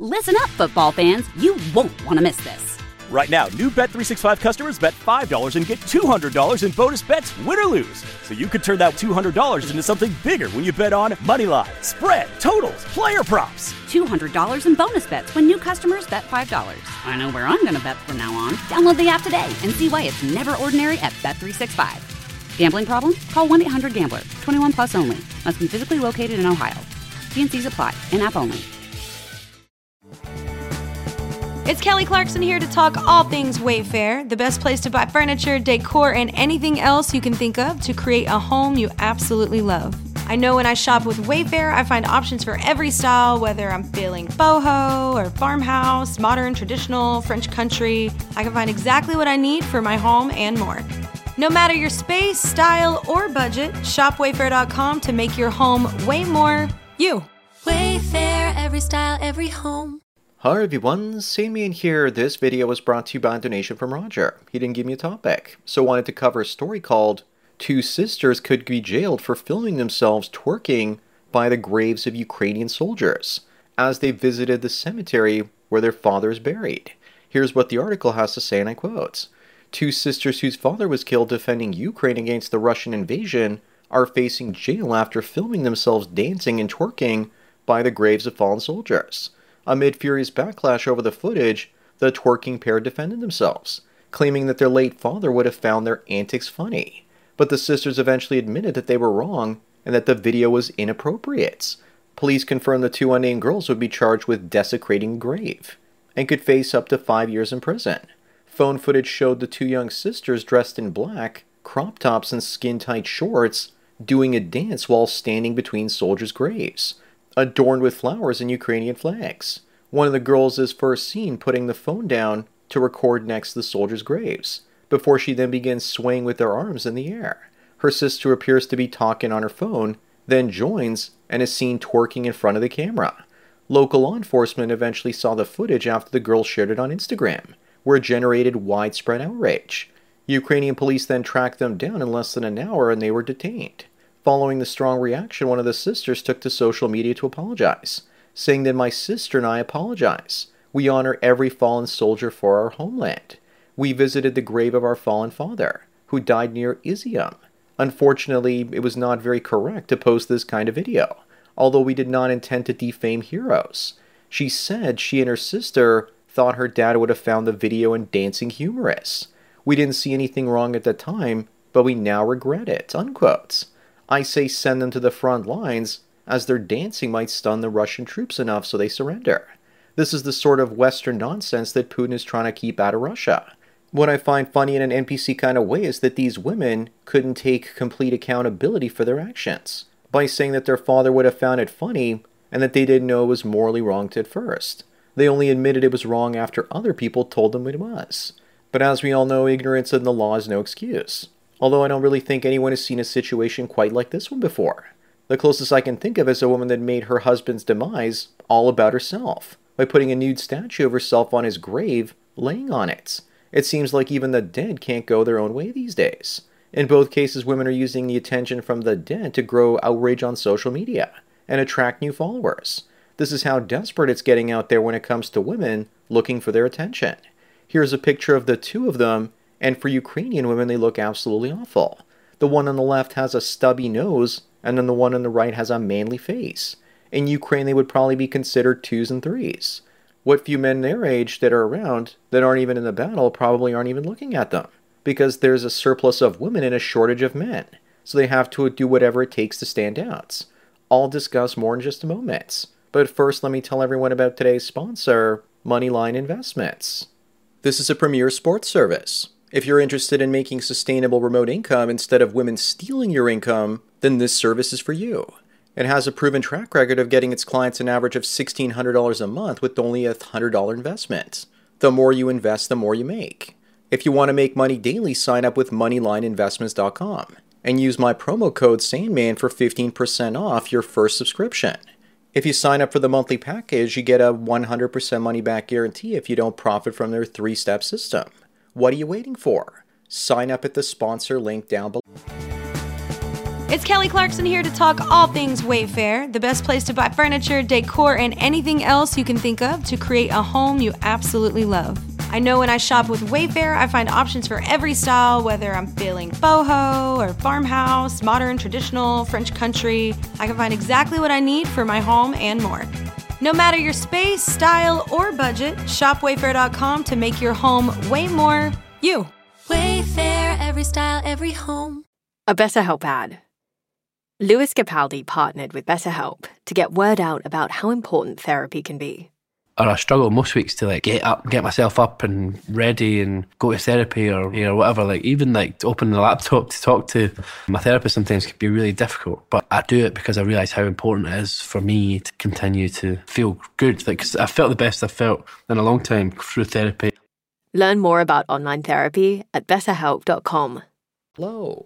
Listen up, football fans. You won't want to miss this. Right now, new Bet365 customers bet $5 and get $200 in bonus bets, win or lose. So you could turn that $200 into something bigger when you bet on moneyline, spread, totals, player props. $200 in bonus bets when new customers bet $5. I know where I'm going to bet from now on. Download the app today and see why it's never ordinary at Bet365. Gambling problem? Call 1-800-GAMBLER. 21 plus only. Must be physically located in Ohio. T&Cs apply. In-app only. It's Kelly Clarkson here to talk all things Wayfair, the best place to buy furniture, decor, and anything else you can think of to create a home you absolutely love. I know when I shop with Wayfair, I find options for every style, whether I'm feeling boho or farmhouse, modern, traditional, French country. I can find exactly what I need for my home and more. No matter your space, style, or budget, shop Wayfair.com to make your home way more you. Wayfair, every style, every home. Hi everyone, Sandman here. This video was brought to you by a donation from Roger. He didn't give me a topic, so wanted to cover a story called Two Sisters Could Be Jailed for Filming Themselves Twerking by the Graves of Ukrainian Soldiers as they visited the cemetery where their father is buried. Here's what the article has to say, and I quote, "Two sisters whose father was killed defending Ukraine against the Russian invasion are facing jail after filming themselves dancing and twerking by the graves of fallen soldiers. Amid furious backlash over the footage, the twerking pair defended themselves, claiming that their late father would have found their antics funny. But the sisters eventually admitted that they were wrong and that the video was inappropriate. Police confirmed the two unnamed girls would be charged with desecrating a grave and could face up to 5 years in prison. Phone footage showed the two young sisters dressed in black, crop tops and skin-tight shorts doing a dance while standing between soldiers' graves, adorned with flowers and Ukrainian flags. One of the girls is first seen putting the phone down to record next to the soldiers' graves, before she then begins swaying with her arms in the air. Her sister appears to be talking on her phone, then joins and is seen twerking in front of the camera. Local law enforcement eventually saw the footage after the girl shared it on Instagram, where it generated widespread outrage. Ukrainian police then tracked them down in less than an hour and they were detained. Following the strong reaction, one of the sisters took to social media to apologize, saying that my sister and I apologize. We honor every fallen soldier for our homeland. We visited the grave of our fallen father, who died near Izium. Unfortunately, it was not very correct to post this kind of video, although we did not intend to defame heroes. She said she and her sister thought her dad would have found the video and dancing humorous. We didn't see anything wrong at the time, but we now regret it." Unquote. I say send them to the front lines, as their dancing might stun the Russian troops enough so they surrender. This is the sort of Western nonsense that Putin is trying to keep out of Russia. What I find funny in an NPC kind of way is that these women couldn't take complete accountability for their actions, by saying that their father would have found it funny and that they didn't know it was morally wrong at first. They only admitted it was wrong after other people told them it was. But as we all know, ignorance in the law is no excuse. Although I don't really think anyone has seen a situation quite like this one before. The closest I can think of is a woman that made her husband's demise all about herself, by putting a nude statue of herself on his grave, laying on it. It seems like even the dead can't go their own way these days. In both cases, women are using the attention from the dead to grow outrage on social media, and attract new followers. This is how desperate it's getting out there when it comes to women looking for their attention. Here's a picture of the two of them, and for Ukrainian women, they look absolutely awful. The one on the left has a stubby nose, and then the one on the right has a manly face. In Ukraine, they would probably be considered 2s and 3s. What few men their age that are around, that aren't even in the battle, probably aren't even looking at them, because there's a surplus of women and a shortage of men, so they have to do whatever it takes to stand out. I'll discuss more in just a moment, but first let me tell everyone about today's sponsor, Moneyline Investments. This is a premier sports service. If you're interested in making sustainable remote income instead of women stealing your income, then this service is for you. It has a proven track record of getting its clients an average of $1,600 a month with only a $100 investment. The more you invest, the more you make. If you want to make money daily, sign up with MoneylineInvestments.com and use my promo code SANDMAN for 15% off your first subscription. If you sign up for the monthly package, you get a 100% money-back guarantee if you don't profit from their 3-step system. What are you waiting for? Sign up at the sponsor link down below. It's Kelly Clarkson here to talk all things Wayfair, the best place to buy furniture, decor, and anything else you can think of to create a home you absolutely love. I know when I shop with Wayfair, I find options for every style, whether I'm feeling boho or farmhouse, modern, traditional, French country. I can find exactly what I need for my home and more. No matter your space, style, or budget, shop Wayfair.com to make your home way more you. Wayfair, every style, every home. A BetterHelp ad. Lewis Capaldi partnered with BetterHelp to get word out about how important therapy can be. Or I struggle most weeks to get myself up and ready and go to therapy or whatever. Even to open the laptop to talk to my therapist sometimes can be really difficult. But I do it because I realise how important it is for me to continue to feel good. Because I felt the best I've felt in a long time through therapy. Learn more about online therapy at betterhelp.com. Hello.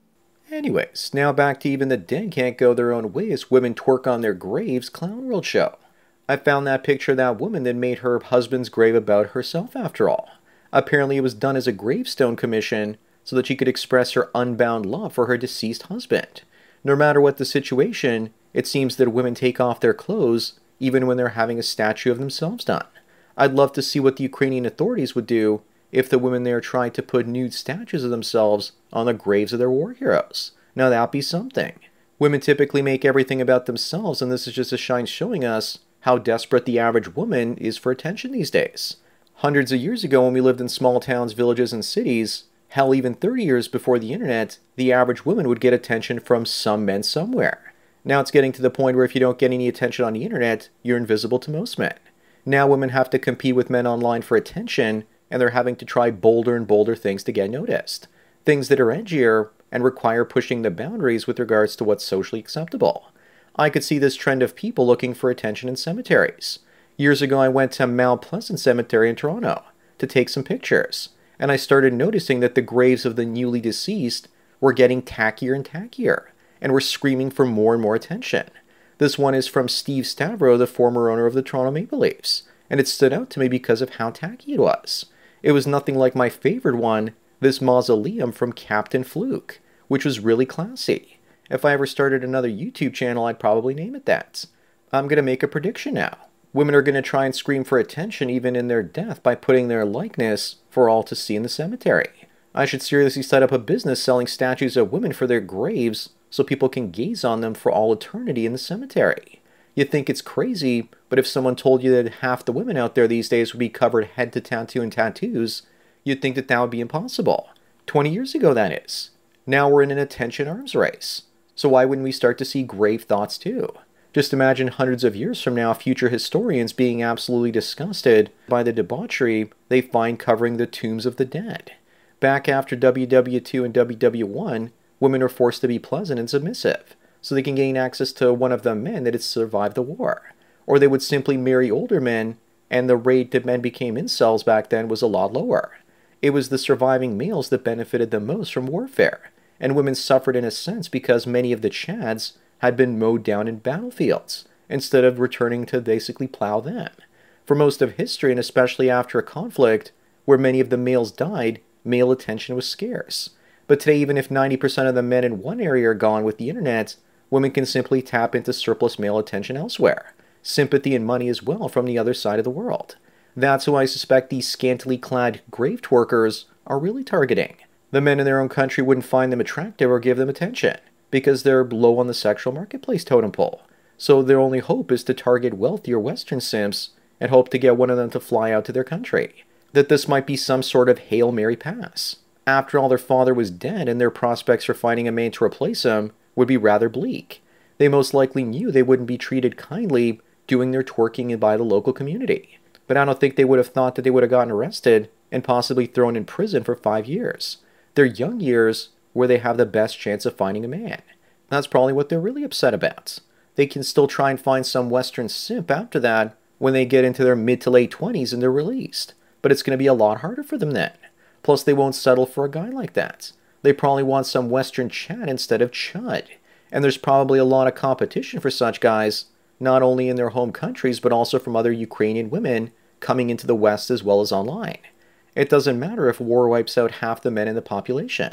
Anyways, now back to Even the Dead Can't Go Their Own Way as Women Twerk on Their Graves Clown World show. I found that picture of that woman that made her husband's grave about herself after all. Apparently it was done as a gravestone commission so that she could express her unbound love for her deceased husband. No matter what the situation, it seems that women take off their clothes even when they're having a statue of themselves done. I'd love to see what the Ukrainian authorities would do if the women there tried to put nude statues of themselves on the graves of their war heroes. Now that'd be something. Women typically make everything about themselves, and this is just a shine showing us how desperate the average woman is for attention these days. Hundreds of years ago when we lived in small towns, villages, and cities, hell, even 30 years before the internet, the average woman would get attention from some men somewhere. Now it's getting to the point where if you don't get any attention on the internet, you're invisible to most men. Now women have to compete with men online for attention, and they're having to try bolder and bolder things to get noticed. Things that are edgier and require pushing the boundaries with regards to what's socially acceptable. I could see this trend of people looking for attention in cemeteries. Years ago I went to Mount Pleasant Cemetery in Toronto to take some pictures, and I started noticing that the graves of the newly deceased were getting tackier and tackier, and were screaming for more and more attention. This one is from Steve Stavro, the former owner of the Toronto Maple Leafs, and it stood out to me because of how tacky it was. It was nothing like my favorite one, this mausoleum from Captain Fluke, which was really classy. If I ever started another YouTube channel, I'd probably name it that. I'm going to make a prediction now. Women are going to try and scream for attention even in their death by putting their likeness for all to see in the cemetery. I should seriously set up a business selling statues of women for their graves so people can gaze on them for all eternity in the cemetery. You'd think it's crazy, but if someone told you that half the women out there these days would be covered head to tattoo in tattoos, you'd think that that would be impossible. 20 years ago, that is. Now we're in an attention arms race. So why wouldn't we start to see grave thoughts too? Just imagine hundreds of years from now future historians being absolutely disgusted by the debauchery they find covering the tombs of the dead. Back after WW2 and WW1, women are forced to be pleasant and submissive, so they can gain access to one of the men that had survived the war. Or they would simply marry older men, and the rate that men became incels back then was a lot lower. It was the surviving males that benefited the most from warfare, and women suffered in a sense because many of the Chads had been mowed down in battlefields, instead of returning to basically plow them. For most of history, and especially after a conflict where many of the males died, male attention was scarce. But today, even if 90% of the men in one area are gone with the internet, women can simply tap into surplus male attention elsewhere. Sympathy and money as well from the other side of the world. That's who I suspect these scantily clad grave twerkers are really targeting. The men in their own country wouldn't find them attractive or give them attention, because they're low on the sexual marketplace totem pole. So their only hope is to target wealthier Western simps and hope to get one of them to fly out to their country. That this might be some sort of Hail Mary pass. After all, their father was dead and their prospects for finding a man to replace him would be rather bleak. They most likely knew they wouldn't be treated kindly doing their twerking by the local community. But I don't think they would have thought that they would have gotten arrested and possibly thrown in prison for 5 years. Their young years where they have the best chance of finding a man. That's probably what they're really upset about. They can still try and find some Western simp after that when they get into their mid to late 20s and they're released. But it's going to be a lot harder for them then. Plus they won't settle for a guy like that. They probably want some Western Chad instead of Chud. And there's probably a lot of competition for such guys, not only in their home countries but also from other Ukrainian women coming into the West as well as online. It doesn't matter if war wipes out half the men in the population.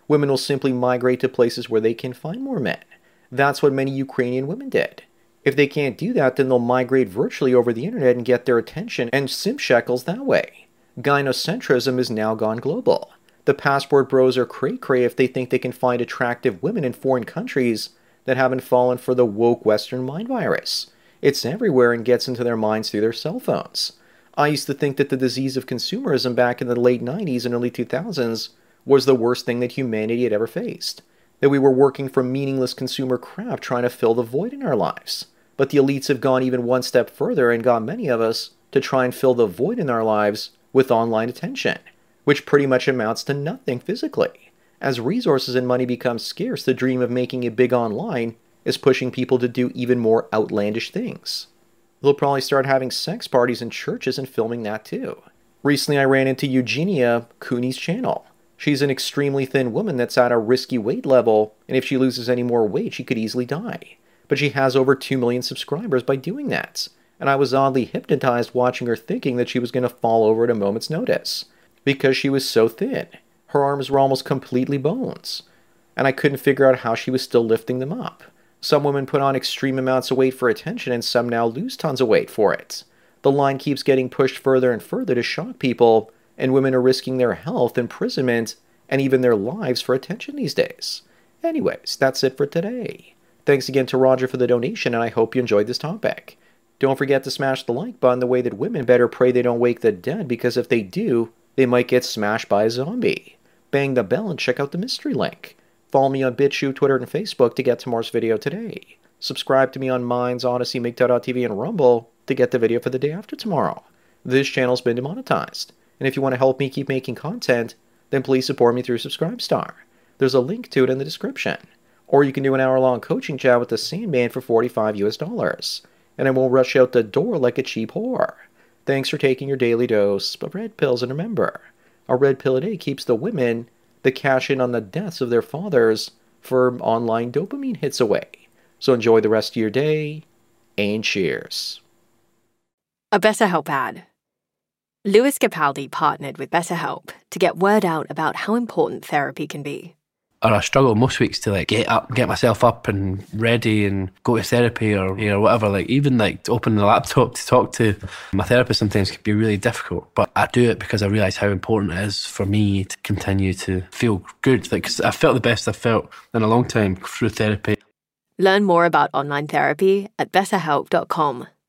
Women will simply migrate to places where they can find more men. That's what many Ukrainian women did. If they can't do that, then they'll migrate virtually over the internet and get their attention and simp shekels that way. Gynocentrism is now gone global. The passport bros are cray-cray if they think they can find attractive women in foreign countries that haven't fallen for the woke Western mind virus. It's everywhere and gets into their minds through their cell phones. I used to think that the disease of consumerism back in the late 90s and early 2000s was the worst thing that humanity had ever faced. That we were working for meaningless consumer crap trying to fill the void in our lives. But the elites have gone even one step further and got many of us to try and fill the void in our lives with online attention, which pretty much amounts to nothing physically. As resources and money become scarce, the dream of making it big online is pushing people to do even more outlandish things. They'll probably start having sex parties in churches and filming that too. Recently I ran into Eugenia Cooney's channel. She's an extremely thin woman that's at a risky weight level, and if she loses any more weight, she could easily die. But she has over 2 million subscribers by doing that, and I was oddly hypnotized watching her thinking that she was going to fall over at a moment's notice, because she was so thin. Her arms were almost completely bones, and I couldn't figure out how she was still lifting them up. Some women put on extreme amounts of weight for attention, and some now lose tons of weight for it. The line keeps getting pushed further and further to shock people, and women are risking their health, imprisonment, and even their lives for attention these days. Anyways, that's it for today. Thanks again to Roger for the donation, and I hope you enjoyed this topic. Don't forget to smash the like button the way that women better pray they don't wake the dead, because if they do, they might get smashed by a zombie. Bang the bell and check out the mystery link. Follow me on BitChute, Twitter, and Facebook to get tomorrow's video today. Subscribe to me on Minds, Odyssey, MGTOW.tv, and Rumble to get the video for the day after tomorrow. This channel's been demonetized, and if you want to help me keep making content, then please support me through Subscribestar. There's a link to it in the description. Or you can do an hour-long coaching chat with the Sandman for $45 US, and I won't rush out the door like a cheap whore. Thanks for taking your daily dose of red pills, and remember, a red pill a day keeps the women that cash in on the deaths of their fathers for online dopamine hits away. So enjoy the rest of your day, and cheers. A BetterHelp ad. Lewis Capaldi partnered with BetterHelp to get word out about how important therapy can be. Or I struggle most weeks to get myself up and ready and go to therapy or whatever. Even to open the laptop to talk to my therapist sometimes can be really difficult. But I do it because I realise how important it is for me to continue to feel good. 'Cause I felt the best I've felt in a long time through therapy. Learn more about online therapy at betterhelp.com.